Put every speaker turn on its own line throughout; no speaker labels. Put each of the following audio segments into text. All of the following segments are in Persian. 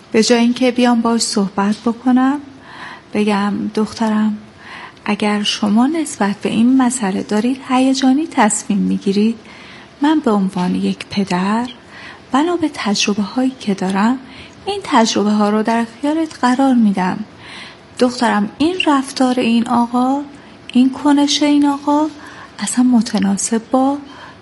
به جای اینکه بیام باش صحبت بکنم بگم دخترم اگر شما نسبت به این مسئله دارید هیجانی تصمیم میگیرید، من به عنوان یک پدر بنا به تجربه هایی که دارم این تجربه ها رو در اختیارت قرار میدم. دخترم این رفتار این آقا، این کنش این آقا اصلا متناسب با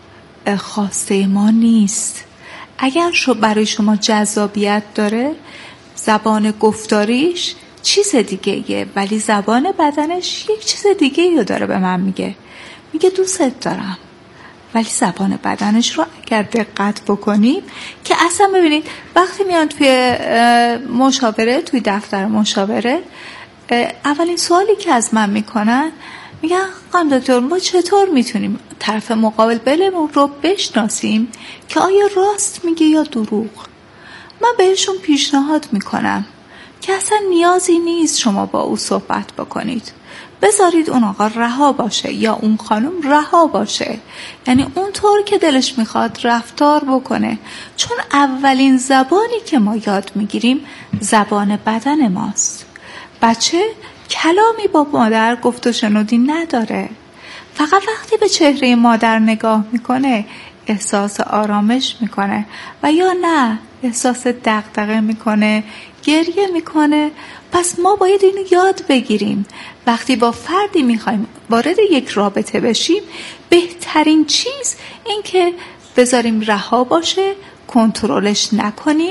خواسته ما نیست. اگر برای شما جذابیت داره، زبان گفتاریش چیز دیگه یه، ولی زبان بدنش یک چیز دیگه رو داره. به من میگه دوستت دارم، ولی زبان بدنش رو اگر دقت بکنیم که اصلا ببینید وقتی میان توی مشاوره، توی دفتر مشاوره، اولین سوالی که از من میکنن میگن خانم دکتر ما چطور میتونیم طرف مقابل بلمون رو بشناسیم که آیا راست میگه یا دروغ؟ من بهشون پیشنهاد میکنم که اصلا نیازی نیست شما با او صحبت بکنید، بذارید اون آقا رها باشه یا اون خانم رها باشه، یعنی اونطور که دلش میخواد رفتار بکنه، چون اولین زبانی که ما یاد میگیریم زبان بدن ماست. بچه کلامی با مادر گفت و شنودی نداره، فقط وقتی به چهره مادر نگاه میکنه احساس آرامش میکنه و یا نه احساس دغدغه میکنه، گریه میکنه. پس ما باید اینو یاد بگیریم. وقتی با فردی میخوایم وارد یک رابطه بشیم، بهترین چیز این که بذاریم رها باشه، کنترلش نکنیم،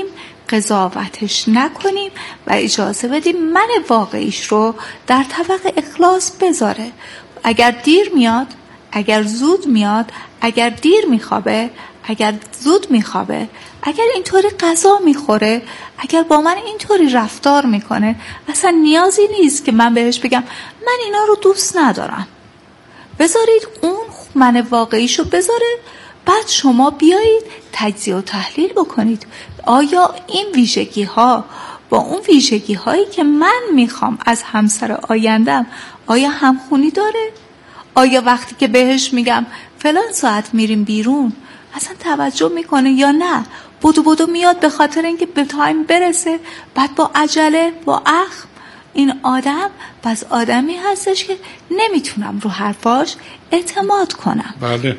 قضاوتش نکنیم و اجازه بدیم من واقعیش رو در طبق اخلاص بذاره. اگر دیر میاد، اگر زود میاد، اگر دیر میخوابه، اگر زود میخوابه، اگر اینطوری غذا میخوره، اگر با من اینطوری رفتار میکنه، اصلا نیازی نیست که من بهش بگم من اینا رو دوست ندارم. بذارید اون من واقعیشو بذاره، بعد شما بیایید تجزیه و تحلیل بکنید. آیا این ویژگی ها با اون ویژگی هایی که من میخوام از همسر آیندم آیا همخونی داره؟ آیا وقتی که بهش میگم فلان ساعت میریم بیرون اصلا توجه میکنه یا نه؟ بدو میاد به خاطر اینکه به تایم برسه، بعد با عجله، با اخم. این آدم پس آدمی هستش که نمیتونم رو حرفاش اعتماد کنم.
بله،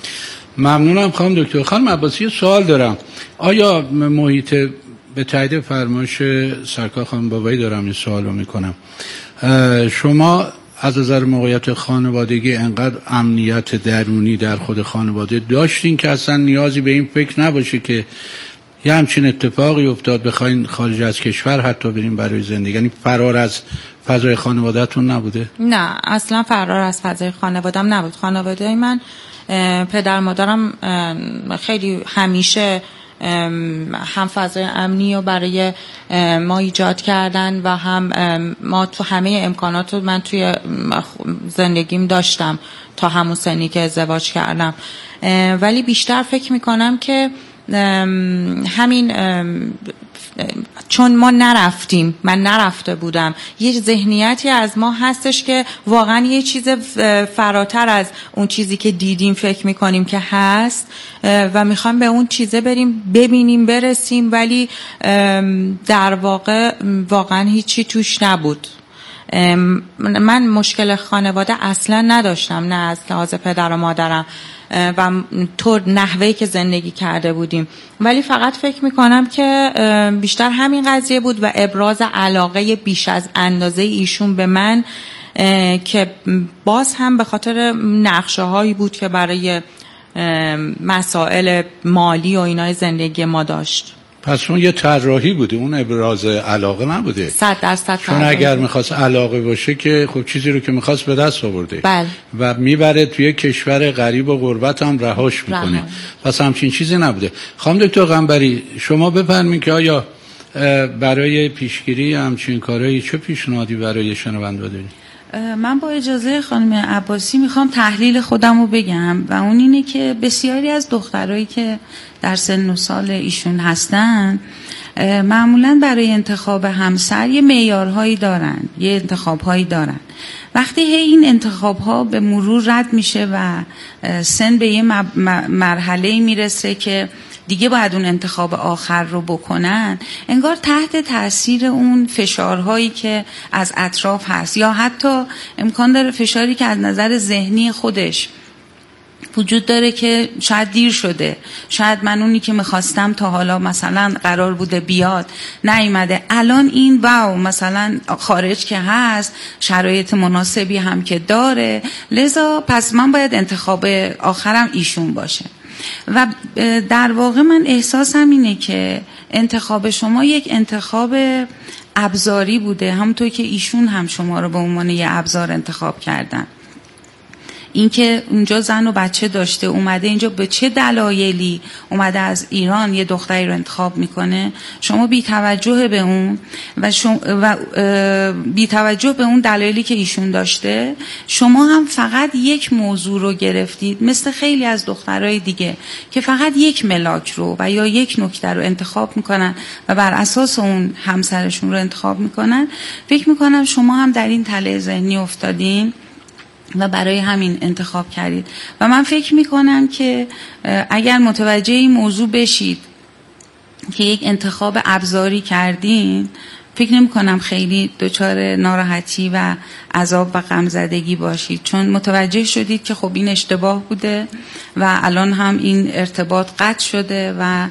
ممنونم خانم دکتر. خانم عباسی سوال دارم. آیا محیط به تایید فرمایش سرکار خانم بابایی دارم این سوالو میکنم، شما از نظر موقعیت خانوادگی انقدر امنیت درونی در خود خانواده داشتین که اصلا نیازی به این فکر نباشه که یه همچین اتفاقی افتاد بخواین خارج از کشور حتی بریم برای زندگی؟ یعنی فرار از فضای خانواده‌تون نبوده؟
نه، اصلا فرار از فضای خانواده‌ام نبود. خانواده من، پدر مادرم خیلی همیشه هم فضای امنی رو برای ما ایجاد کردن و هم ما تو همه امکانات رو من توی زندگیم داشتم تا همون سنی که ازدواج کردم. ولی بیشتر فکر میکنم که همین چون ما نرفتیم، من نرفته بودم، یه ذهنیتی از ما هستش که واقعا یه چیز فراتر از اون چیزی که دیدیم فکر میکنیم که هست و میخوایم به اون چیزه بریم، ببینیم، برسیم، ولی در واقع واقعا هیچی توش نبود. من مشکل خانواده اصلا نداشتم، نه از لحاظ پدر و مادرم و طور نحوهی که زندگی کرده بودیم، ولی فقط فکر میکنم که بیشتر همین قضیه بود و ابراز علاقه بیش از اندازه ایشون به من که باز هم به خاطر نقشه هایی بود که برای مسائل مالی و اینای زندگی ما داشت.
پس اون یه طراحی بوده، اون ابراز علاقه نبوده.
100%
چون اگر میخواست علاقه باشه که خب چیزی رو که میخواست به دست آورده.
بله.
و میبره توی کشور غریب و غربت هم رهاش میکنه. پس همچین چیزی نبوده. خانم دکتر قنبری، شما بفرمایید که آیا برای پیشگیری همچین کارهایی چه پیشنهادی برای شنونده دارید؟
من با اجازه خانم عباسی میخوام تحلیل خودم رو بگم و اون اینه که بسیاری از دخترایی که در سن و سال ایشون هستن معمولاً برای انتخاب همسر یه معیارهایی دارن، یه انتخابهایی دارن. وقتی این انتخابها به مرور رد میشه و سن به یه مرحله میرسه که دیگه باید اون انتخاب آخر رو بکنن، انگار تحت تاثیر اون فشارهایی که از اطراف هست، یا حتی امکان داره فشاری که از نظر ذهنی خودش وجود داره که شاید دیر شده، شاید من اونی که میخواستم تا حالا مثلا قرار بوده بیاد نیومده، الان این واو مثلا خارج که هست، شرایط مناسبی هم که داره، لذا پس من باید انتخاب آخرم ایشون باشه. و در واقع من احساسم اینه که انتخاب شما یک انتخاب ابزاری بوده، همونطور که ایشون هم شما رو به عنوان یه ابزار انتخاب کردن. اینکه اونجا زن و بچه داشته، اومده اینجا به چه دلایلی اومده از ایران یه دختری رو انتخاب میکنه، شما بی توجه به اون و بی توجه به اون دلایلی که ایشون داشته، شما هم فقط یک موضوع رو گرفتید، مثل خیلی از دخترای دیگه که فقط یک ملاک رو و یا یک نکته رو انتخاب میکنن و بر اساس اون همسرشون رو انتخاب میکنن. فکر میکنم شما هم در این تله ذهنی افتادین و برای همین انتخاب کردید. و من فکر میکنم که اگر متوجه این موضوع بشید که یک انتخاب ابزاری کردین، فکر نمی کنم خیلی دچار ناراحتی و عذاب و غمزدگی باشید، چون متوجه شدید که خب این اشتباه بوده و الان هم این ارتباط قطع شده و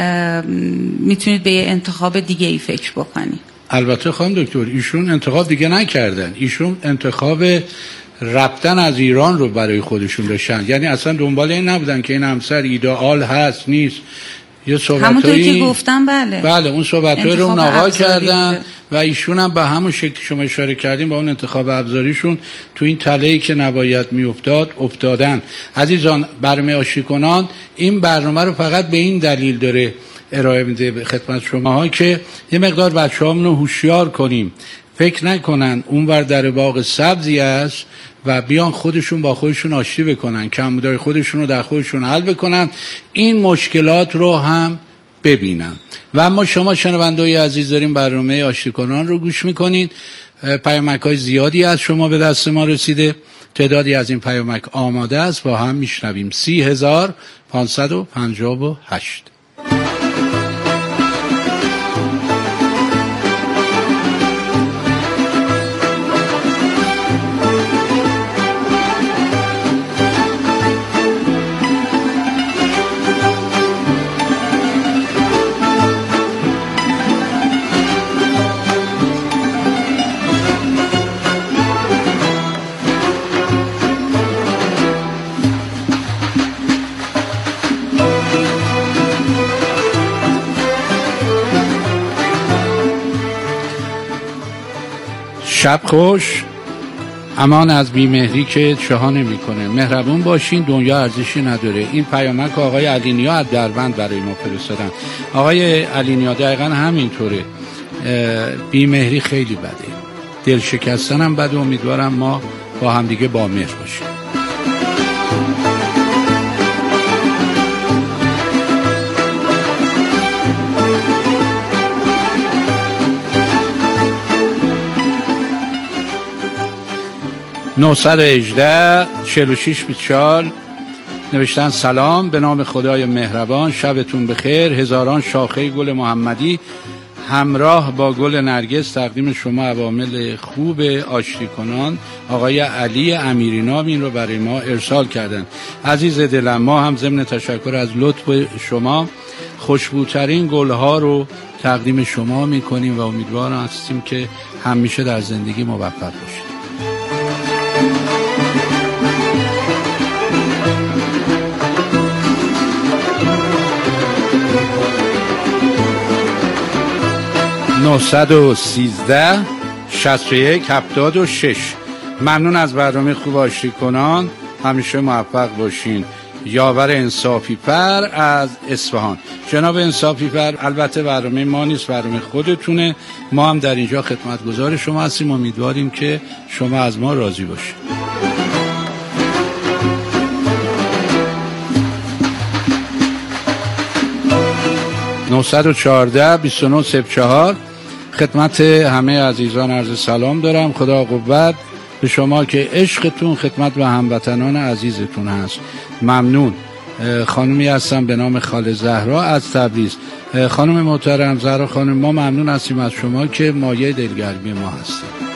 میتونید به یه انتخاب دیگه ای فکر بکنید.
البته خانم دکتر، ایشون انتخاب دیگه نکردن، ایشون انتخاب رفتن از ایران رو برای خودشون داشتن، یعنی اصلا دنبال این نبودن که این همسر ایدئال هست نیست. یه
همونطوری که گفتم
بله اون صحبت‌های رو اون آقا کردن و ایشون هم به همون شکل شما اشاره کردیم با اون انتخاب ابزاریشون تو این تله‌ای که نباید میافتاد افتادن. عزیزان، برنامه آشتی کنان این برنامه رو فقط به این دلیل داره ارائه میده به خدمت شماها که یه مقدار بچه‌هامون رو هوشیار کنیم، فکر نکنن اونور در باغ سبزی است و بیان خودشون با خودشون آشتی بکنن، کمبودهای خودشون رو در خودشون حل بکنن، این مشکلات رو هم ببینن. و اما شما شنونده‌های عزیز دارین برنامه آشتی کنان رو گوش میکنین. پیامک‌های زیادی از شما به دست ما رسیده، تعدادی از این پیامک آماده است، با هم میشنویم. 30,558. شب خوش، امان از بیمهری که چها نمی‌کنه. مهربون باشین، دنیا ارزشی نداره. این پیامک آقای علینیا از دربند برای ما فرستادن. آقای علینیا دقیقاً همینطوره، بیمهری خیلی بده، دل شکستن هم بده. امیدوارم ما با هم دیگه با مهر باشیم. (918) 4624 نوشتن سلام، به نام خدای مهربان شبتون بخیر. هزاران شاخه گل محمدی همراه با گل نرگس تقدیم شما عوامل خوب آشتی کنان. آقای علی امیرینام این رو برای ما ارسال کردن. عزیز دلم، ما هم ضمن تشکر از لطف شما خوشبوترین گلها رو تقدیم شما میکنیم و امیدوارم هستیم که همیشه در زندگی موفق باشید. (913) 6176 ممنون از برنامه خوب آشتی کنان، همیشه موفق باشین. یاور انصافی پر از اصفهان. جناب انصافی پر، البته برنامه ما نیست، برنامه خودتونه، ما هم در اینجا خدمتگزار شما هستیم، امیدواریم که شما از ما راضی باشید. 914 2904 خدمت همه عزیزان عرض سلام دارم. خدا قوت به شما که عشقتون خدمت به هموطنان عزیزتون هست. ممنون. خانمی هستم به نام خاله زهرا از تبریز. خانم محترم زهرا خانم، ما ممنون هستیم از شما که مایه دلگرمی ما هستید.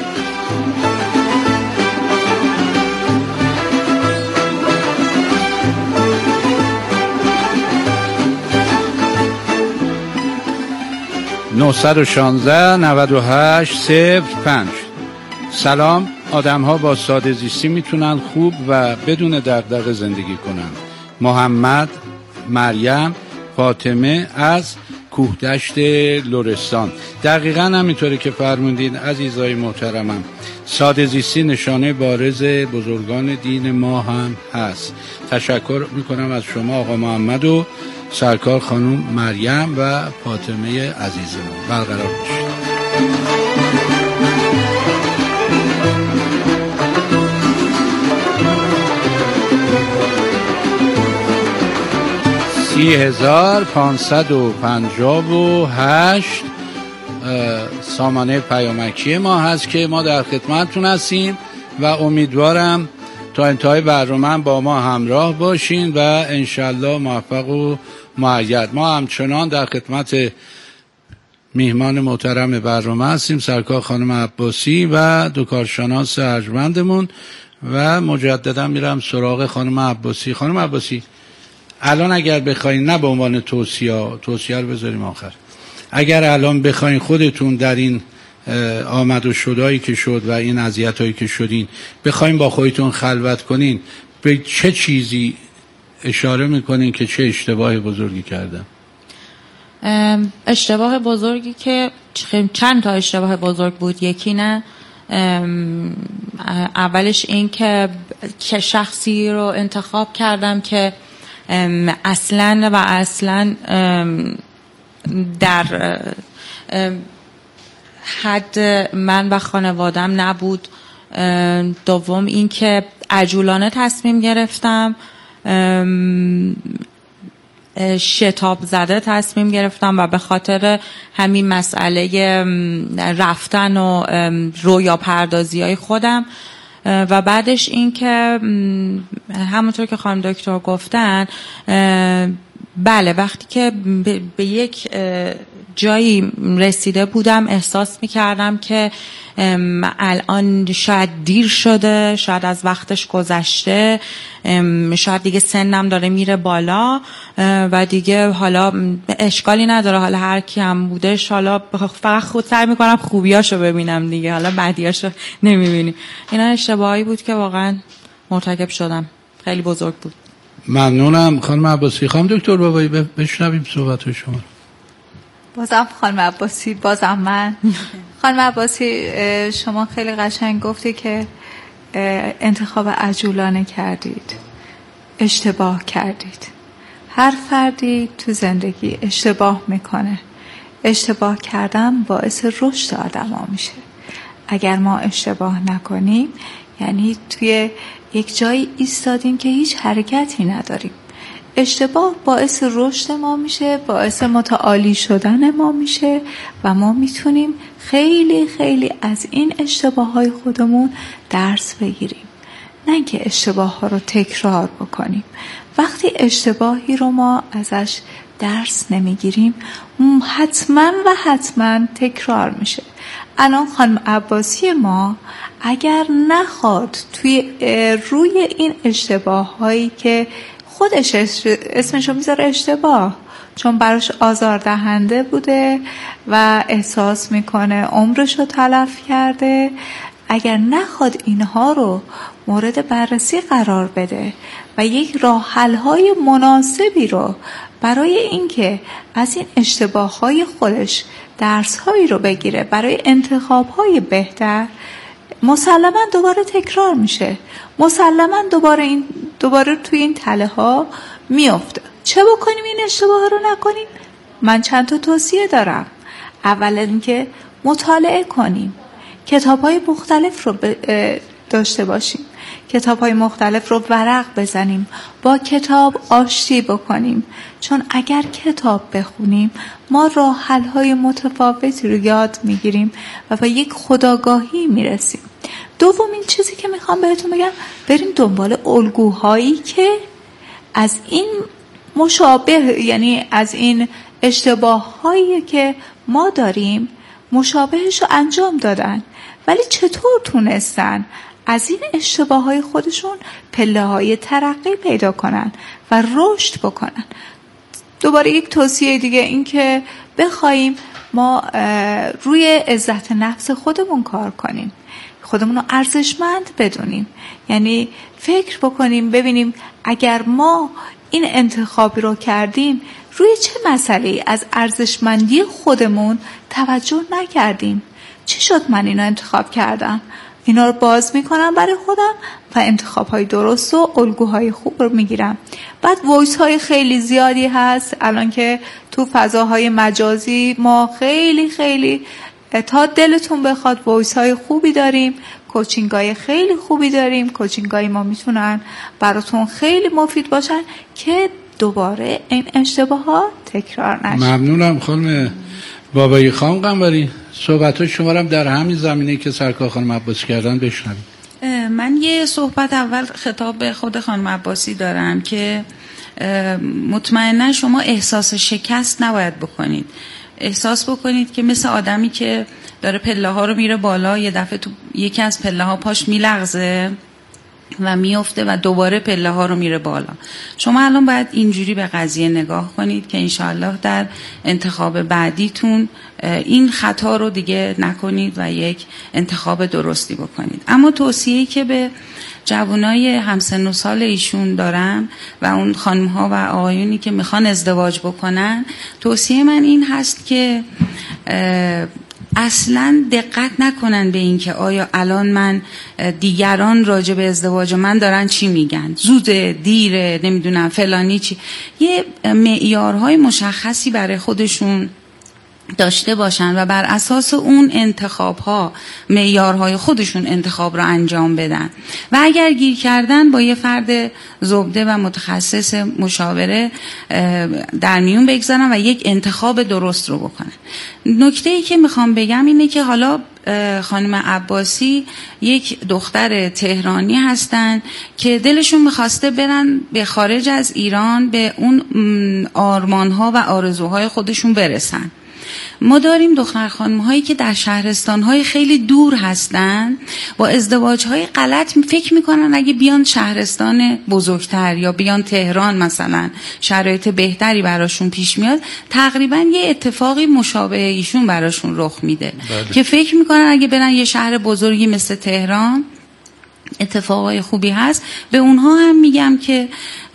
(916) 9805. سلام. آدم ها با ساده زیستی میتونن خوب و بدون دغدغه زندگی کنن. محمد، مریم، فاطمه از کوهدشت لرستان. دقیقاً همینطوری که فرمودین عزیزای محترمم. ساده زیستی نشانه بارز بزرگان دین ما هم هست. تشکر میکنم از شما آقا محمد و سرکار خانم مریم و فاطمه عزیزمون. برقرار باشید. (30,558) سامانه پیامکی ما هست که ما در خدمتتون هستیم و امیدوارم تا انتهای برنامه با ما همراه باشین و انشالله موفق و مؤید. ما همچنان در خدمت میهمان محترم برنامه هستیم، سرکار خانم عباسی و دو کارشناس ارجمندمون و مجددا میرم سراغ خانم عباسی. خانم عباسی، الان اگر بخواین، نه به عنوان توصیه رو بذاریم آخر، اگر الان بخواین خودتون در این آمد و شدایی که شد و این اذیتایی که شدین بخواین با خودتون خلوت کنین، به چه چیزی اشاره میکنین که چه اشتباه بزرگی کردن؟
اشتباه بزرگی که چند تا اشتباه بزرگ بود. یکی نه، اولش این که شخصی رو انتخاب کردم که اصلا در حد من و خانوادم نبود. دوم این که عجولانه تصمیم گرفتم، شتاب زده تصمیم گرفتم و به خاطر همین مسئله رفتن و رویا پردازی های خودم و بعدش این که همونطور که خانم دکتر گفتن، بله وقتی که به یک جایی رسیده بودم احساس می‌کردم که الان شاید دیر شده، شاید از وقتش گذشته، شاید دیگه سنم داره میره بالا و دیگه حالا اشکالی نداره، حالا هر کی هم بودش، حالا فقط خود سعی میکنم خوبیاشو ببینم دیگه، حالا بدیاشو نمیبینیم. اینا اشتباهی بود که واقعا مرتکب شدم، خیلی بزرگ بود.
ممنونم خانم عباسی. خانم دکتر بابایی بشنویم صحبت شما.
بازم خانم عباسی، بازم من. خانم عباسی، شما خیلی قشنگ گفتی که انتخاب عجولانه کردید، اشتباه کردید. هر فردی تو زندگی اشتباه میکنه. اشتباه کردن باعث رشد آدم ها میشه. اگر ما اشتباه نکنیم یعنی توی یک جایی ایستادیم که هیچ حرکتی نداریم. اشتباه باعث رشد ما میشه، باعث متعالی شدن ما میشه و ما میتونیم خیلی خیلی از این اشتباه های خودمون درس بگیریم، نه که اشتباه ها رو تکرار بکنیم. وقتی اشتباهی رو ما ازش درس نمیگیریم حتما تکرار میشه. الان خانم عباسی ما اگر نخواد روی این اشتباه هایی که خودش اسمشو میذاره اشتباه، چون براش آزاردهنده بوده و احساس میکنه عمرشو تلف کرده، اگر نخواد اینها رو مورد بررسی قرار بده و یک راه حل های مناسبی رو برای اینکه از این اشتباه های خودش درس هایی رو بگیره برای انتخاب های بهتر، مسلما دوباره تکرار میشه، مسلما دوباره توی این تله ها میفته. چه بکنیم این اشتباه رو نکنیم؟ من چند تا توصیه دارم. اولا اینکه مطالعه کنیم، کتاب های مختلف رو داشته باشیم، کتاب های مختلف رو ورق بزنیم، با کتاب آشتی بکنیم، چون اگر کتاب بخونیم ما راه حل های متفاوتی رو یاد میگیریم و به یک خودآگاهی میرسیم. دومین چیزی که میخوام بهتون بگم، بریم دنبال الگوهایی که از این مشابه، یعنی از این اشتباه هایی که ما داریم مشابهش رو انجام دادن، ولی چطور تونستن از این اشتباه های خودشون پله های ترقی پیدا کنن و رشد بکنن. دوباره یک توصیه دیگه این که بخوایم ما روی عزت نفس خودمون کار کنیم، خودمون رو ارزشمند بدونیم، یعنی فکر بکنیم ببینیم اگر ما این انتخابی رو کردیم روی چه مسئله از ارزشمندی خودمون توجه نکردیم. چی شد من اینو انتخاب کردم؟ اینا رو باز میکنم برای خودم و انتخاب‌های درست و الگوهای خوب رو میگیرم. بعد وایس های خیلی زیادی هست الان که تو فضاهای مجازی ما خیلی خیلی تا دلتون بخواد وایس های خوبی داریم، کوچینگ های خیلی خوبی داریم. کوچینگ های ما میتونن براتون خیلی مفید باشن که دوباره این اشتباه ها تکرار نشه.
ممنونم خانم بابایی. خانم قنبری صحبت شما رو در همین زمینه که سرکار خانم عباسی کردن بشنویم.
من یه صحبت اول خطاب به خود خانم عباسی دارم که مطمئنا شما احساس شکست نباید بکنید. احساس بکنید که مثل آدمی که داره پله ها رو میره بالا، یه دفعه تو یکی از پله ها پاش میلغزه و میفته و دوباره پله ها رو میره بالا. شما الان باید اینجوری به قضیه نگاه کنید که انشاءالله در انتخاب بعدیتون این خطا رو دیگه نکنید و یک انتخاب درستی بکنید. اما توصیه‌ای که به جوانای همسن و سال ایشون دارم و اون خانم‌ها و آقایونی که میخوان ازدواج بکنن، توصیه من این هست که اصلا دقت نکنن به این که آیا الان من دیگران راجع به ازدواج من دارن چی میگن، زوده، دیره، نمیدونم فلانی چی. یه معیارهای مشخصی برای خودشون داشته باشن و بر اساس اون انتخاب‌ها معیارهای خودشون انتخاب رو انجام بدن و اگر گیر کردن با یه فرد زبده و متخصص مشاوره در میون بگذارن و یک انتخاب درست رو بکنن. نکته‌ای که میخوام بگم اینه که حالا خانم عباسی یک دختر تهرانی هستن که دلشون میخواسته برن به خارج از ایران به اون آرمان‌ها و آرزوهای خودشون برسن. ما داریم دختر خانم‌هایی که در شهرستان‌های خیلی دور هستن با ازدواج‌های غلط فکر می‌کنن اگه بیان شهرستان بزرگتر یا بیان تهران مثلا شرایط بهتری براشون پیش میاد، تقریبا یه اتفاقی مشابه ایشون براشون رخ میده. بله. که فکر می‌کنن اگه برن یه شهر بزرگی مثل تهران اتفاقای خوبی هست. به اونها هم میگم که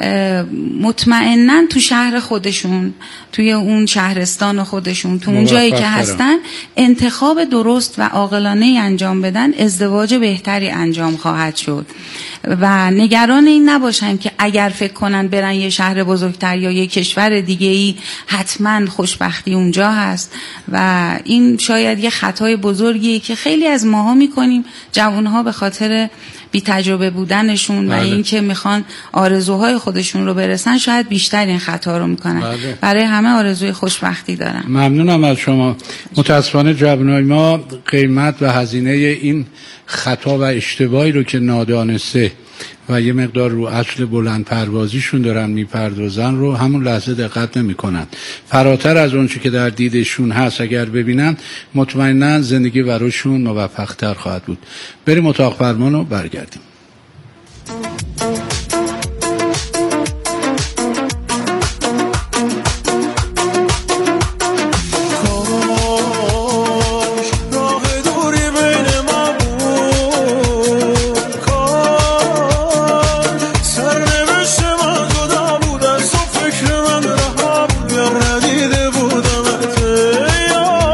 مطمئناً تو شهر خودشون، توی اون شهرستان خودشون، تو اون جایی که هستن انتخاب درست و عاقلانه انجام بدن، ازدواج بهتری انجام خواهد شد و نگران این نباشن که اگر فکر کنن برن یه شهر بزرگتر یا یه کشور دیگه‌ای حتما خوشبختی اونجا هست و این شاید یه خطای بزرگیه که خیلی از ماها میکنیم، جوانها به خاطر بی تجربه بودنشون و اینکه میخوان آرزوهای خودشون رو برسن شاید بیشتر این خطا رو میکنن. برای همه آرزوی خوشبختی دارم.
ممنونم از شما. متاسفانه جوانای ما قیمت و هزینه این خطا و اشتباهی رو که نادانسته و یه مقدار رو اصل بلند پروازیشون دارن میپردازن رو همون لحظه دقت نمی کنن. فراتر از اون چی که در دیدشون هست اگر ببینن مطمئناً زندگی براشون موفق‌تر خواهد بود. بریم اتاق فرمان و برگردیم.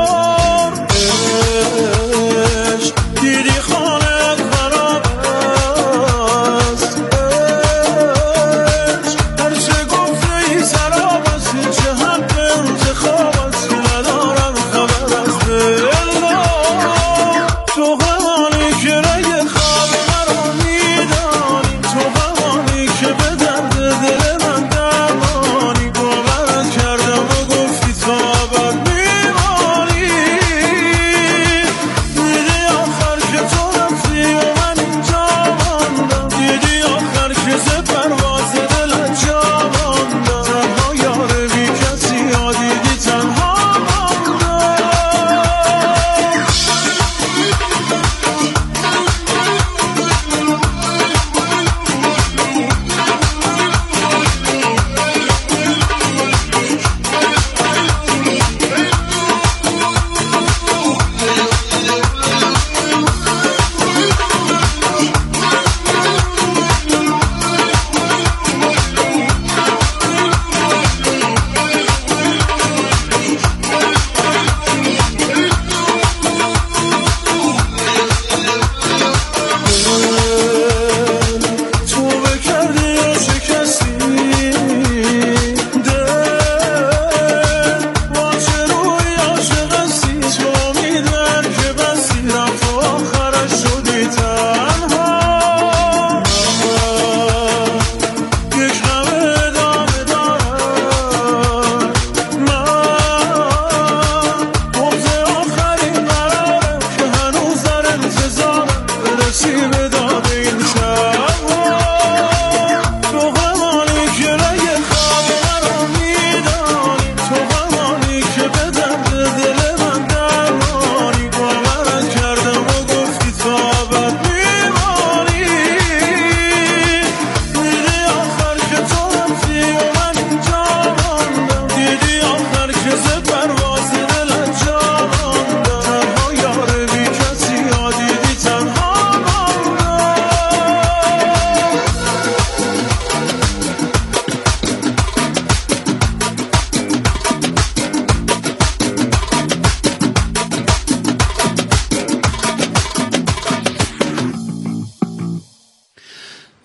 دیدی خانه خراب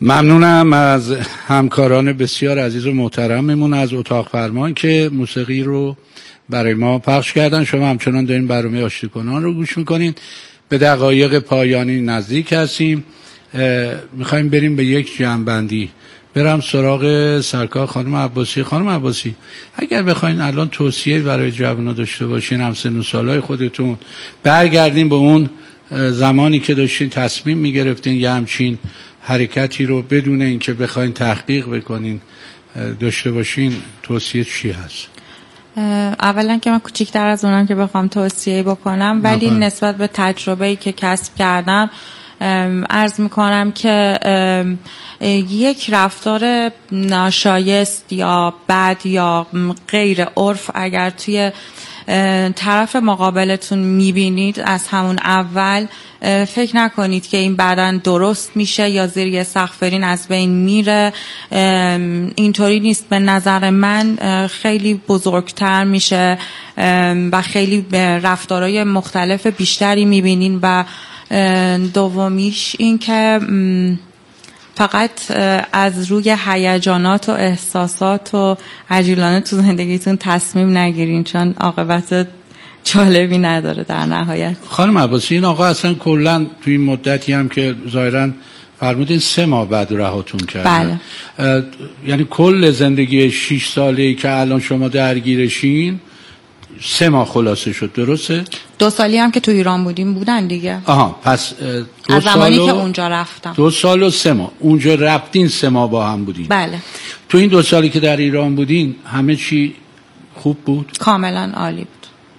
ممنونم از همکاران بسیار عزیز و محترممون از اتاق فرمان که موسیقی رو برای ما پخش کردن. شما همچنان دارین برنامه آشتی کنان رو گوش میکنین. به دقایق پایانی نزدیک هستیم. میخوایم بریم به یک جمع‌بندی. برم سراغ سرکار خانم عباسی. خانم عباسی، اگر بخواین الان توصیه برای جوانان داشته باشین، هم سن و سالای خودتون، برگردین به اون زمانی که داشتین تصمیم میگرفتین یه همچین حرکتی رو بدون اینکه بخواین تحقیق بکنین داشته باشین، توصیه چی هست؟
اولا که من کوچیک‌تر از اونم که بخوام توصیه بکنم، ولی نسبت به تجربه‌ای که کسب کردم عرض میکنم که یک رفتار ناشایست یا بد یا غیر عرف اگر توی طرف مقابلتون میبینید، از همون اول فکر نکنید که این بعداً درست میشه یا زیر یه سقفرین از بین میره. اینطوری نیست. به نظر من خیلی بزرگتر میشه و خیلی رفتارهای مختلف بیشتری میبینین. و دومیش این که فقط از روی هیجانات و احساسات و عجولانه تو زندگیتون تصمیم نگیرین، چون عاقبت جالبی نداره در نهایت.
خانم عباسی، این آقا اصلا کلا توی این مدتی هم که ظاهراً فرمودین 3 ماه بعد رهاتون کرد.
بله.
یعنی کل زندگی 6 ساله‌ای که الان شما درگیرشین 3 ماه خلاصه شد، درسته؟
2 سالی هم که تو ایران بودن دیگه.
آها، پس 2
از زمانی که اونجا رفتم
2 سال و 3 ماه. اونجا رفتین 3 ماه با هم بودین؟
بله.
تو این 2 سالی که در ایران بودین همه چی خوب بود؟
کاملا عالی بود.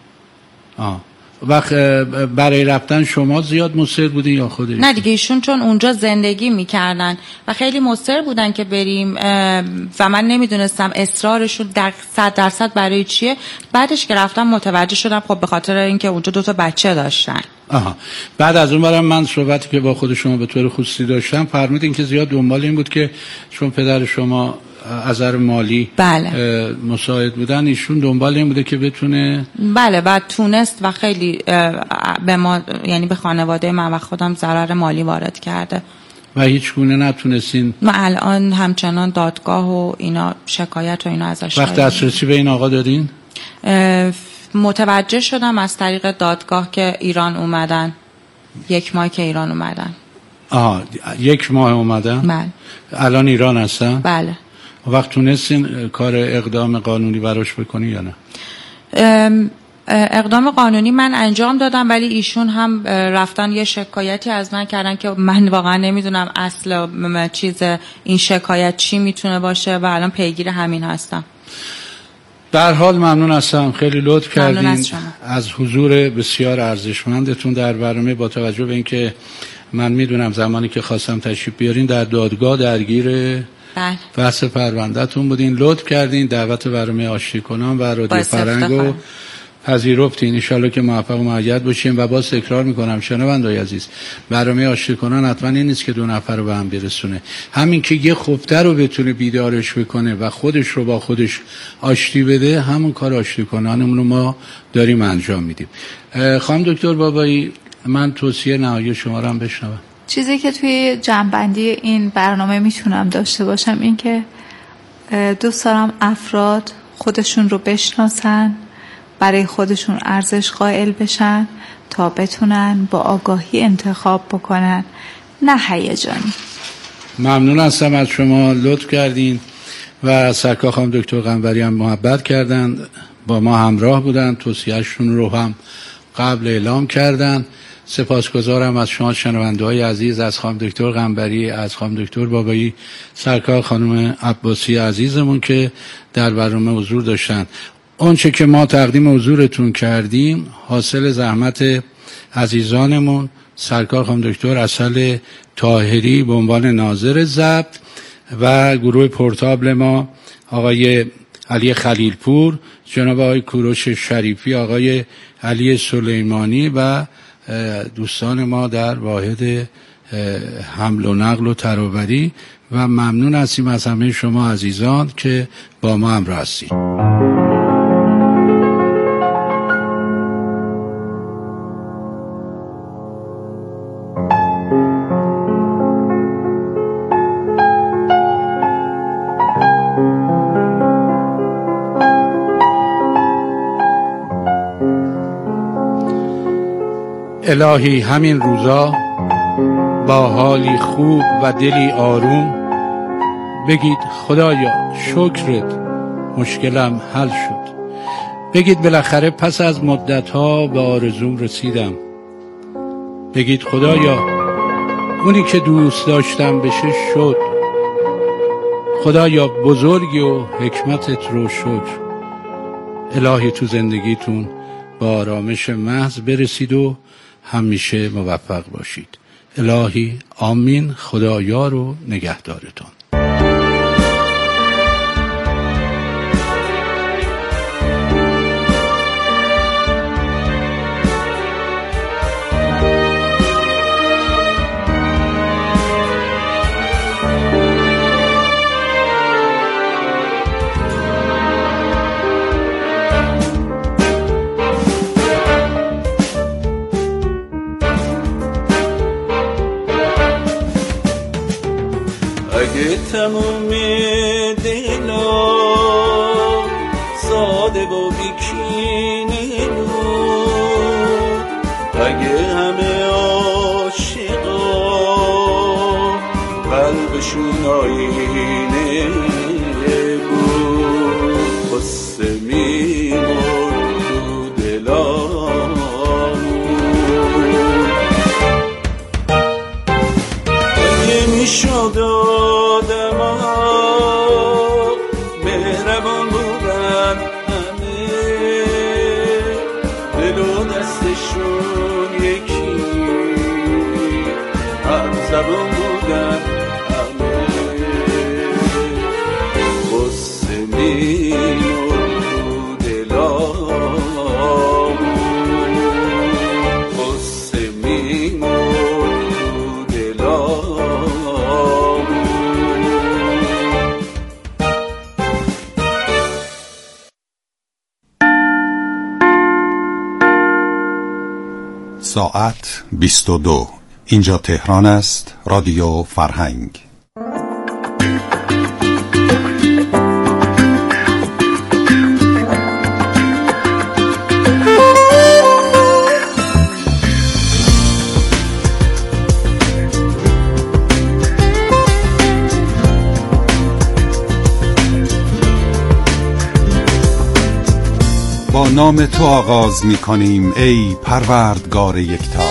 وقت برای رفتن شما زیاد مصر بودین یا خودش؟
نه دیگه، ایشون چون اونجا زندگی میکردن و خیلی مصر بودن که بریم و من نمیدونستم اصرارشون در 100% برای چیه. بعدش که رفتم متوجه شدم خب به خاطر اینکه اونجا 2 تا بچه داشتن.
بعد از اون برم من صحبتی که با خود شما به طور خصوصی داشتم، فرمودین که زیاد دنبال این بود که چون پدر شما از نظر مالی
بله
مساعد بودن، ایشون دنبال این بوده که بتونه.
بله، بعد تونست و خیلی به ما، یعنی به خانواده من و خودم ضرر مالی وارد کرده
و هیچ گونه نتونستین.
ما الان همچنان دادگاه و اینا شکایت و اینا ازش
وقت دسترسی به این آقا دادین؟
متوجه شدم از طریق دادگاه که ایران اومدن. 1 ماه که ایران اومدن.
1 ماه اومدن؟
بله.
الان ایران هستن؟
بله.
وقت تونستین کار اقدام قانونی براش بکنی یا نه؟
اقدام قانونی من انجام دادم، ولی ایشون هم رفتن یه شکایتی از من کردن که من واقعا نمیدونم اصل چیز این شکایت چی میتونه باشه و الان پیگیر همین هستم.
در حال ممنون هستم، خیلی لطف کردین
از
حضور بسیار ارزشمندتون در برنامه. با توجه به اینکه من میدونم زمانی که خواستم تشریف بیارین در دادگاه درگیر بحث پروندهتون بودین، لطف کردین دعوت برنامه آشتی کنان و رادیو فرنگو پذیرفتین. انشالله که موفق و مؤید باشیم. و باز تکرار میکنم شنونده‌های عزیز، برنامه آشتی کنان حتما این نیست که 2 نفر رو به هم برسونه. همین که یه خفته رو بتونه بیدارش بکنه و خودش رو با خودش آشتی بده، همون کار آشتی کنانمون رو ما داریم انجام میدیم. خانم دکتر بابایی، من توصیه نهایی شما رو هم بشنوم.
چیزی که توی جمع‌بندی این برنامه میتونم داشته باشم این که دوست دارم افراد خودشون رو بشناسن، برای خودشون ارزش قائل بشن تا بتونن با آگاهی انتخاب بکنن، نه هیجانی.
ممنون هستم از شما، لطف کردین. و سرکار خانم دکتر قنبری هم محبت کردن، با ما همراه بودن، توصیهشون رو هم قبل اعلام کردن. سپاسگزارم از شما شنونده‌های عزیز، از خانم دکتر قنبری، از خانم دکتر بابایی، سرکار خانم عباسی عزیزمون که در برنامه حضور داشتن. اونچه که ما تقدیم حضورتون کردیم حاصل زحمت عزیزانمون سرکار خانم دکتر اصل طاهری به عنوان ناظر ضبط و گروه پورتابل ما آقای علی خلیلپور، جناب آقای کوروش شریفی، آقای علی سلیمانی و دوستان ما در واحد حمل و نقل و ترابری. و ممنون هستیم از همه شما عزیزان که با ما همراه هستید. الهی همین روزا با حالی خوب و دلی آروم بگید خدایا شکرت، مشکلم حل شد. بگید بالاخره پس از مدت‌ها به آرزوم رسیدم. بگید خدایا اونی که دوست داشتم بشه شد. خدایا بزرگی و حکمتت رو شکر. الهی تو زندگیتون با آرامش محض برسید و همیشه موفق باشید. الهی آمین. خدایا رو نگهدارتون.
اگه تموم دلا ساده و بیکینه بود، اگه همه عاشقا قلبشون آینه بود، قصه میمرد تو دلامون. اگه میشد آدما مهربان بودن همه، دل و دستشون یکی، هم زبون بودن همه، قصه میمرد تو دلامون، قصه میمرد تو دلامون.
ساعت 22. اینجا تهران است. رادیو فرهنگ. با نام تو آغاز می کنیم ای پروردگار یکتا.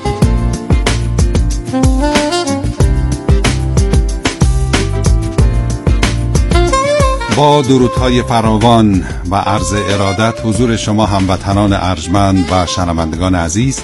با درودهای فراوان و عرض ارادت حضور شما هموطنان ارجمند و شنوندگان عزیز